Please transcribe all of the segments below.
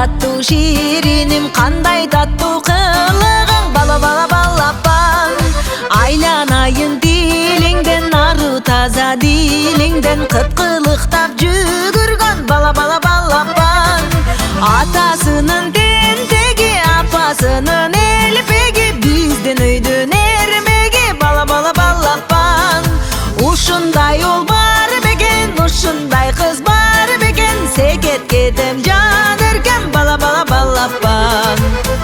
таттуу шириnim, кандай таттуу кылыгың, бала бала балапан. Айланайын дилиңден, ару таза дилиңден, кыткылыктап жүгүргөн бала бала балапан. Атасынын тентеги, апасынын элпеги, биздин өйдүн эрмеги, бала бала балапан. Ушундай уул бар бекен, ушундай кыз бар бекен, секет кетем жан эркем, бала бала балапан.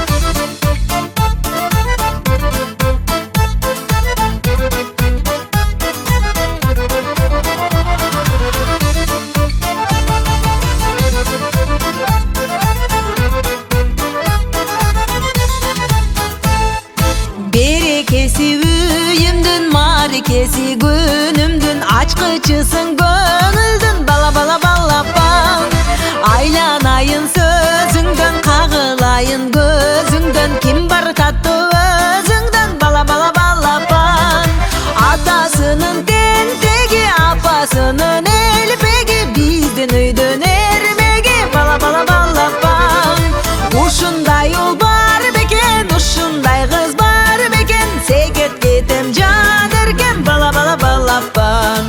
Берекеси үйүмдүн, марекеси күнүмдүн, ачкычысың көңүлдүн, бала бала балапан. Айланайын сөзүңдөн, кагылайын көзүңдөн, ким бар таттуу өзүңдөн, бала бала балапан. Атасынын тентеги, апасынын элпеги, биздин өйдүн эрмеги, бала бала балапан. Ушундай уул бар бекен, ушундай кыз бар бекен, секет кетем жан эркем, бала бала балапан.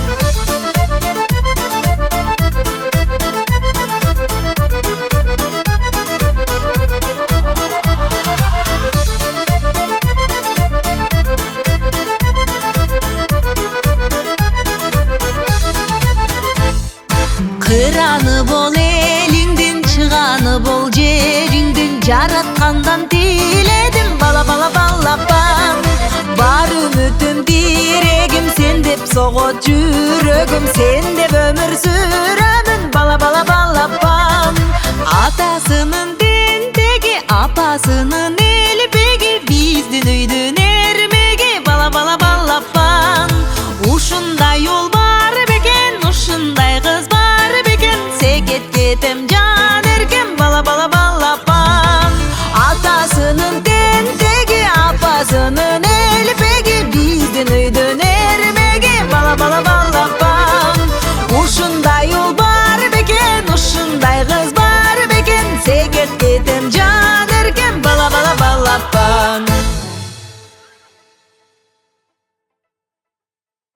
Кыраны бол элиңдин, чыганы бол жериңдин, жараткандан тиледим, бала бала балапан. Бар үмүтүм, тирегим, сен деп согот жүрөгүм, сен деп өмүр сүрөмүн, бала бала балапан.